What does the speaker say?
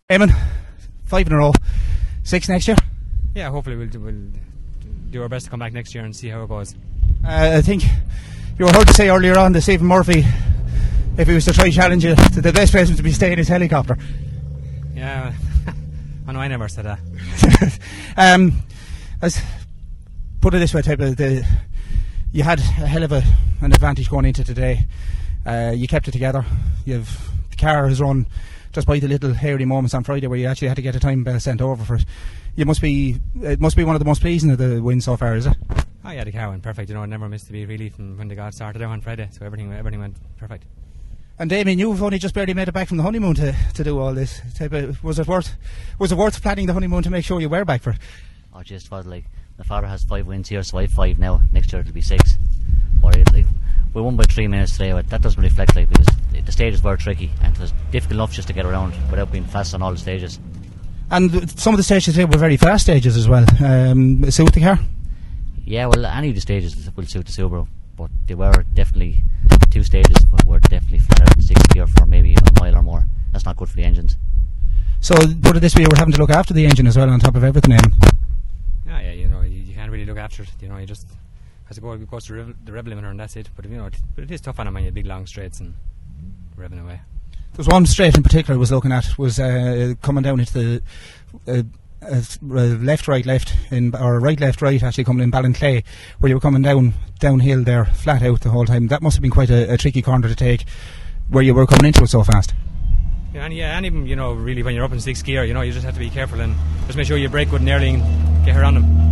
Eamon, 5 in a row, 6 next year. Yeah, hopefully we'll do our best to come back next year and see how it goes. I think you were heard to say earlier on that Stephen Murphy, if he was to try challenge you, that the best place was to be staying in his helicopter. Yeah, I know I never said that. Let's put it this way, you had a hell of an advantage going into today. You kept it together. The car has run just by the little hairy moments on Friday where you actually had to get a time bell sent over for it. It must be one of the most pleasing of the wins so far, is it? Oh yeah, the car went perfect. I never missed a beat really from when the got started out on Friday. So everything went perfect. And Damien, you've only just barely made it back from the honeymoon to do all this. Was it worth planning the honeymoon to make sure you were back for it? Oh, just was like my father has 5 wins here, so I have 5 now. Next year it'll be 6. Or we won by 3 minutes today, but that doesn't reflect because the stages were tricky and it was difficult enough just to get around without being fast on all the stages. And some of the stages today were very fast stages as well. Suit the car? Yeah, well, any of the stages will suit the Subaru, but they were definitely 2 stages, but were definitely flat out in 6th gear for maybe a mile or more. That's not good for the engines. So, put it this way, you were having to look after the engine as well on top of everything, Eamon. Yeah, you can't really look after it. You just has to go to the rev limiter and that's it. But but it is tough on them when you have big long straights and revving away. There's one straight in particular I was looking at, was coming down into the left, right, or right, left, right, actually coming in Ballinclay, where you were coming downhill there, flat out the whole time. That must have been quite a tricky corner to take, where you were coming into it so fast. Yeah, and even really when you're up in 6th gear, you just have to be careful and just make sure you brake good and early and get her on them.